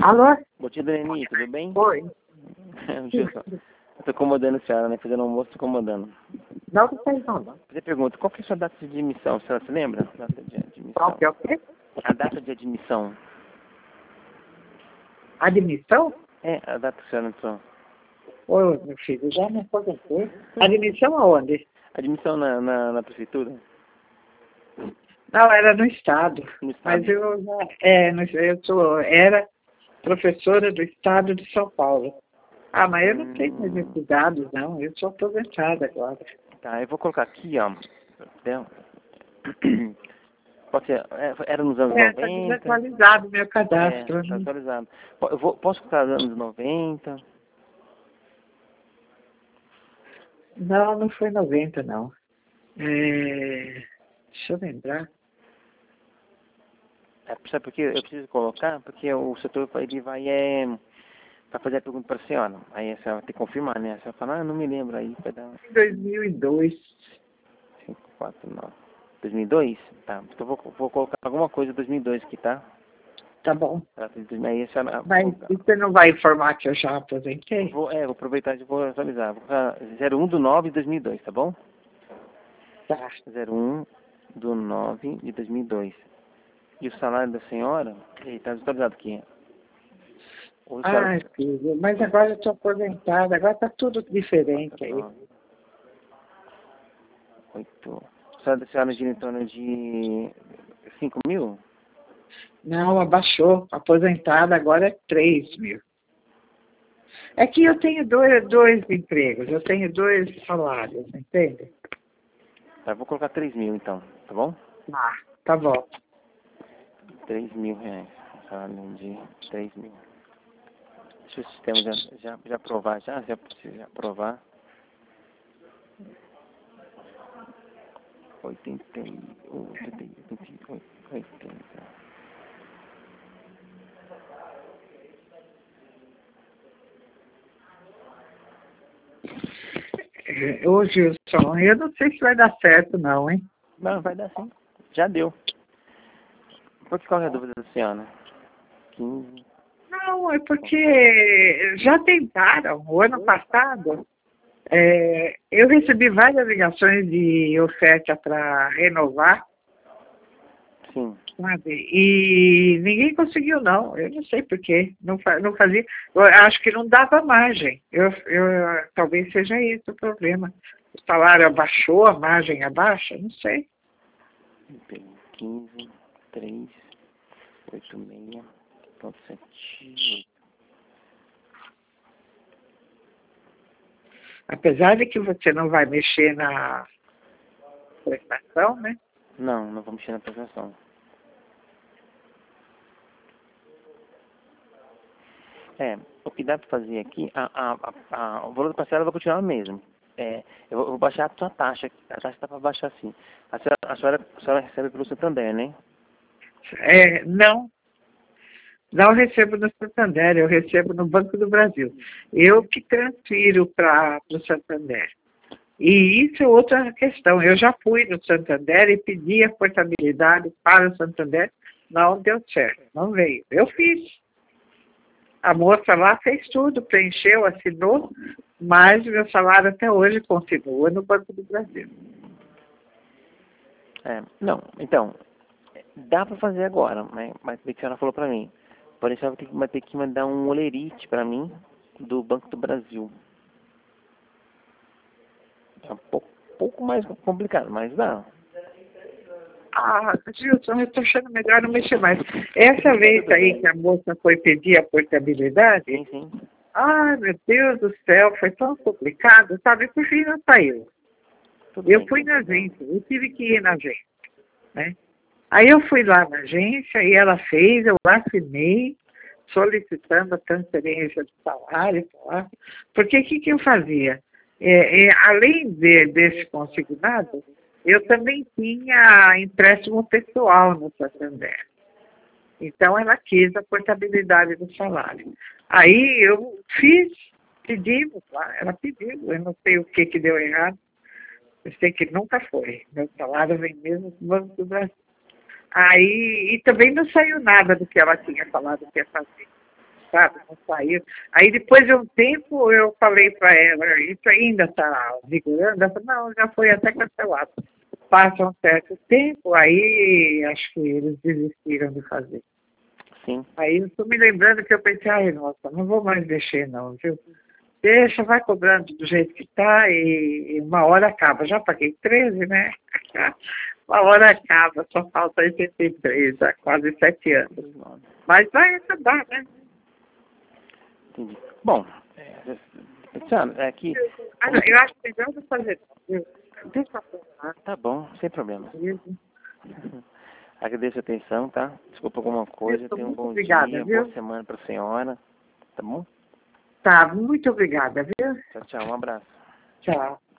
Alô? Bom dia, Dona Eni, tudo bem? Oi. Eu tô incomodando a senhora, né? Fazendo almoço, tô incomodando. Não, não sei não. Você pergunta, qual que é a sua data de admissão? A senhora se lembra? Data de Qual admissão. que é o quê? A data de admissão. Admissão? É, a data que a senhora entrou. Ô, meu filho, já me aposentei. Admissão aonde? Admissão na prefeitura? Não, era no Estado. No estado. Mas eu já... era professora do Estado de São Paulo. Ah, mas eu não tenho mais esses dados, não. Eu sou aposentada agora. Tá, eu vou colocar aqui, ó. Entendeu? Pode ser, era nos anos Está 90. desatualizado o meu cadastro. Tá Né? atualizado. Posso colocar nos anos 90? Não, não foi 90, não. Deixa eu lembrar. Sabe por quê? Eu preciso colocar, porque o setor ele vai fazer a pergunta para a senhora. Aí a senhora vai ter que confirmar, né? A senhora fala, eu não me lembro aí, vai dar 2002. 5, 4, 9. 2002? Tá, então vou colocar alguma coisa 2002 aqui, tá? Tá bom. Aí a senhora... Mas você não vai informar que eu já aposentei? Vou aproveitar e vou atualizar. Vou colocar 01 do 9 de 2002, tá bom? Tá. 01 do 9 de 2002. E o salário da senhora, está desatualizado aqui. Ai, filho, mas agora eu estou aposentada, agora está tudo diferente aí. 8. A senhora gira em torno de 5 mil? Não, abaixou. Aposentada agora é 3 mil. É que eu tenho dois empregos, eu tenho 2 salários, entende? Tá, vou colocar 3 mil então, tá bom? Ah, tá bom. 3 mil reais. Salário de 3 mil. Deixa o sistema já aprovar, já precisa aprovar. 80. Ô, Gilson, eu não sei se vai dar certo não, hein? Não, vai dar sim. Já deu. Qual é a dúvida da senhora? 15. Não, é porque já tentaram. O ano passado, eu recebi várias ligações de oferta para renovar, Sim. sabe? E ninguém conseguiu, não. Eu não sei por quê. Não fazia. Eu acho que não dava margem. Talvez seja esse o problema. O salário abaixou, a margem abaixa, não sei. 15, 3, 86.78. Apesar de que você não vai mexer na prestação, né? Não vou mexer na prestação. O que dá para fazer aqui, o valor da parcela vai continuar o mesmo. Eu vou baixar a sua taxa. A taxa está para baixar sim. A senhora recebe pelo Santander, né? Não. Não recebo no Santander, eu recebo no Banco do Brasil. Eu que transfiro para o Santander. E isso é outra questão. Eu já fui no Santander e pedi a portabilidade para o Santander. Não deu certo, não veio. Eu fiz. A moça lá fez tudo, preencheu, assinou, mas meu salário até hoje continua no Banco do Brasil. Não, então, dá para fazer agora, mas a senhora falou para mim. Porém, a senhora vai ter que mandar um olerite para mim do Banco do Brasil. É um pouco mais complicado, mas dá. Ah, Gilson, eu estou achando melhor não mexer mais. Essa vez aí que a moça foi pedir a portabilidade, Sim. ai, meu Deus do céu, foi tão complicado, sabe? Por fim não saiu. Eu fui na agência, eu tive que ir na agência, né? Aí eu fui lá na agência e ela fez, eu assinei, solicitando a transferência de salário, porque o que eu fazia? Além desse consignado, eu também tinha empréstimo pessoal no Santander. Então, ela quis a portabilidade do salário. Aí eu pedimos lá, ela pediu, eu não sei o que deu errado, eu sei que nunca foi. Meu salário vem mesmo do Banco do Brasil. Aí, e também não saiu nada do que ela tinha falado que ia fazer. sabe? Não saiu. Aí depois de um tempo eu falei para ela, isso ainda está vigorando? Ela falou, não, já foi até cancelado. Passa um certo tempo, aí acho que eles desistiram de fazer. Sim. Aí eu estou me lembrando que eu pensei, ai, nossa, não vou mais mexer não, viu? Deixa, vai cobrando do jeito que está e uma hora acaba. Já paguei 13, né? Uma hora acaba, só falta 83, há quase 7 anos. Mas vai acabar, né? Entendi. Bom, Luciano, é que... Eu acho que melhor eu fazer, viu? Deixa eu falar. Tá bom, sem problema. Agradeço a atenção, tá? Desculpa alguma coisa, tenha um bom obrigada, dia, viu? boa semana pra senhora, tá bom? Tá, muito obrigada, viu? Tchau, tchau, um abraço. Tchau.